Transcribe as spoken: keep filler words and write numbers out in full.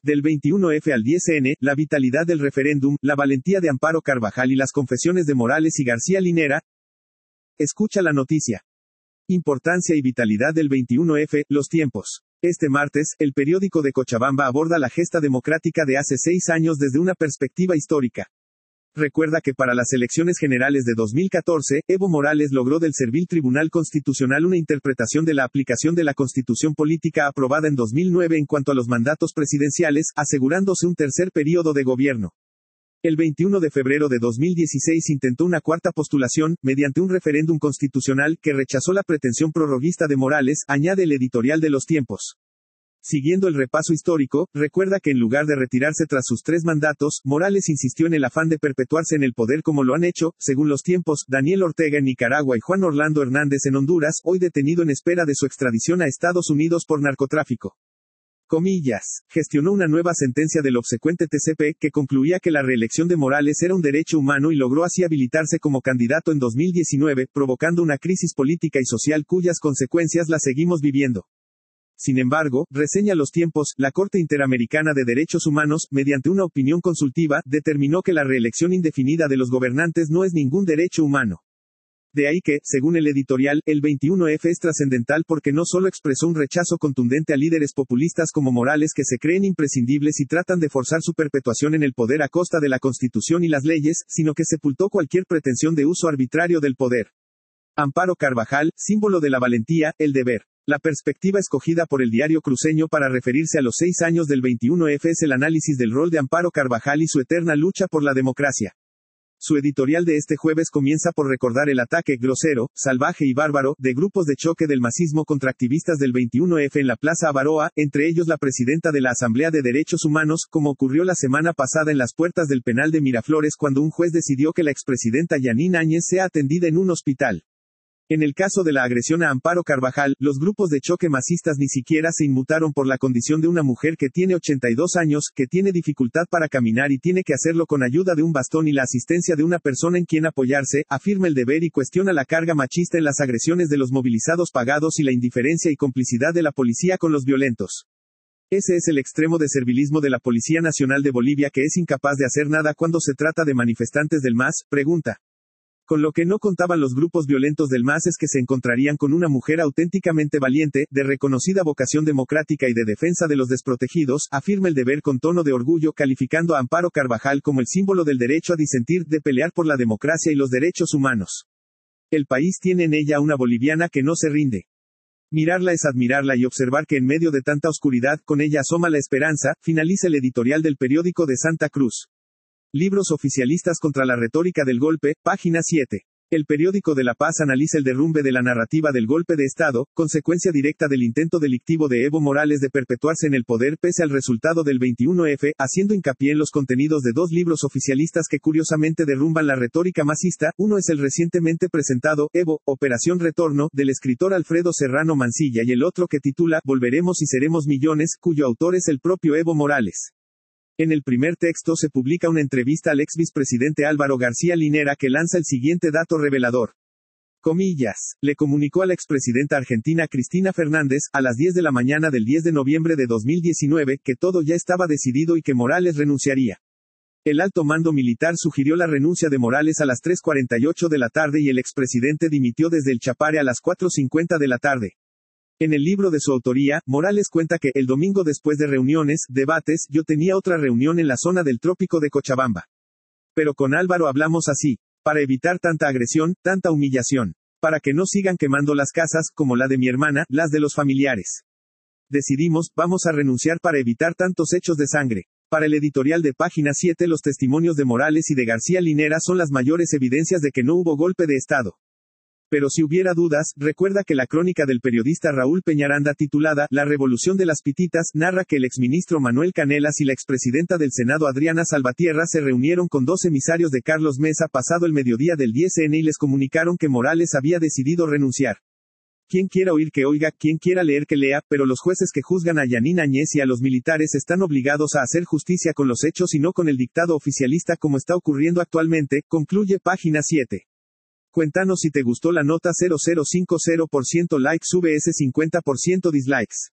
Del veintiuno F al diez ene, la vitalidad del referéndum, la valentía de Amparo Carvajal y las confesiones de Morales y García Linera. Escucha la noticia. Importancia y vitalidad del veintiuno F, los tiempos. Este martes, el periódico de Cochabamba aborda la gesta democrática de hace seis años desde una perspectiva histórica. Recuerda que para las elecciones generales de dos mil catorce, Evo Morales logró del servil Tribunal Constitucional una interpretación de la aplicación de la Constitución Política aprobada en dos mil nueve en cuanto a los mandatos presidenciales, asegurándose un tercer período de gobierno. El veintiuno de febrero de dos mil dieciséis intentó una cuarta postulación, mediante un referéndum constitucional, que rechazó la pretensión prorroguista de Morales, añade el editorial de Los Tiempos. Siguiendo el repaso histórico, recuerda que en lugar de retirarse tras sus tres mandatos, Morales insistió en el afán de perpetuarse en el poder como lo han hecho, según Los Tiempos, Daniel Ortega en Nicaragua y Juan Orlando Hernández en Honduras, hoy detenido en espera de su extradición a Estados Unidos por narcotráfico. Comillas. Gestionó una nueva sentencia del obsecuente T C P, que concluía que la reelección de Morales era un derecho humano y logró así habilitarse como candidato en dos mil diecinueve, provocando una crisis política y social cuyas consecuencias las seguimos viviendo. Sin embargo, reseña Los Tiempos, la Corte Interamericana de Derechos Humanos, mediante una opinión consultiva, determinó que la reelección indefinida de los gobernantes no es ningún derecho humano. De ahí que, según el editorial, el veintiuno F es trascendental porque no solo expresó un rechazo contundente a líderes populistas como Morales que se creen imprescindibles y tratan de forzar su perpetuación en el poder a costa de la Constitución y las leyes, sino que sepultó cualquier pretensión de uso arbitrario del poder. Amparo Carvajal, símbolo de la valentía, el deber. La perspectiva escogida por el diario cruceño para referirse a los seis años del veintiuno F es el análisis del rol de Amparo Carvajal y su eterna lucha por la democracia. Su editorial de este jueves comienza por recordar el ataque grosero, salvaje y bárbaro, de grupos de choque del masismo contra activistas del veintiuno F en la Plaza Avaroa, entre ellos la presidenta de la Asamblea de Derechos Humanos, como ocurrió la semana pasada en las puertas del penal de Miraflores cuando un juez decidió que la expresidenta Yanine Áñez sea atendida en un hospital. En el caso de la agresión a Amparo Carvajal, los grupos de choque masistas ni siquiera se inmutaron por la condición de una mujer que tiene ochenta y dos años, que tiene dificultad para caminar y tiene que hacerlo con ayuda de un bastón y la asistencia de una persona en quien apoyarse, afirma el deber y cuestiona la carga machista en las agresiones de los movilizados pagados y la indiferencia y complicidad de la policía con los violentos. Ese es el extremo de servilismo de la Policía Nacional de Bolivia que es incapaz de hacer nada cuando se trata de manifestantes del M A S, pregunta. Con lo que no contaban los grupos violentos del M A S es que se encontrarían con una mujer auténticamente valiente, de reconocida vocación democrática y de defensa de los desprotegidos, afirma el deber con tono de orgullo calificando a Amparo Carvajal como el símbolo del derecho a disentir, de pelear por la democracia y los derechos humanos. El país tiene en ella una boliviana que no se rinde. Mirarla es admirarla y observar que en medio de tanta oscuridad, con ella asoma la esperanza, finaliza el editorial del periódico de Santa Cruz. Libros oficialistas contra la retórica del golpe, página siete. El periódico de La Paz analiza el derrumbe de la narrativa del golpe de Estado, consecuencia directa del intento delictivo de Evo Morales de perpetuarse en el poder pese al resultado del veintiuno F, haciendo hincapié en los contenidos de dos libros oficialistas que curiosamente derrumban la retórica masista. Uno es el recientemente presentado, Evo, Operación Retorno, del escritor Alfredo Serrano Mancilla y el otro que titula, Volveremos y seremos millones, cuyo autor es el propio Evo Morales. En el primer texto se publica una entrevista al ex vicepresidente Álvaro García Linera que lanza el siguiente dato revelador. Comillas. Le comunicó a la expresidenta argentina Cristina Fernández, a las diez de la mañana del diez de noviembre de dos mil diecinueve, que todo ya estaba decidido y que Morales renunciaría. El alto mando militar sugirió la renuncia de Morales a las tres cuarenta y ocho de la tarde y el expresidente dimitió desde el Chapare a las cuatro cincuenta de la tarde. En el libro de su autoría, Morales cuenta que, el domingo después de reuniones, debates, yo tenía otra reunión en la zona del trópico de Cochabamba. Pero con Álvaro hablamos así, para evitar tanta agresión, tanta humillación. Para que no sigan quemando las casas, como la de mi hermana, las de los familiares. Decidimos, vamos a renunciar para evitar tantos hechos de sangre. Para el editorial de página siete los testimonios de Morales y de García Linera son las mayores evidencias de que no hubo golpe de Estado. Pero si hubiera dudas, recuerda que la crónica del periodista Raúl Peñaranda titulada La Revolución de las Pititas narra que el exministro Manuel Canelas y la expresidenta del Senado Adriana Salvatierra se reunieron con dos emisarios de Carlos Mesa pasado el mediodía del diez ene y les comunicaron que Morales había decidido renunciar. Quien quiera oír que oiga, quien quiera leer que lea, pero los jueces que juzgan a Yanine Áñez y a los militares están obligados a hacer justicia con los hechos y no con el dictado oficialista como está ocurriendo actualmente, concluye página siete. Cuéntanos si te gustó la nota. Cero cero cinco cero por ciento likes vs cincuenta por ciento dislikes.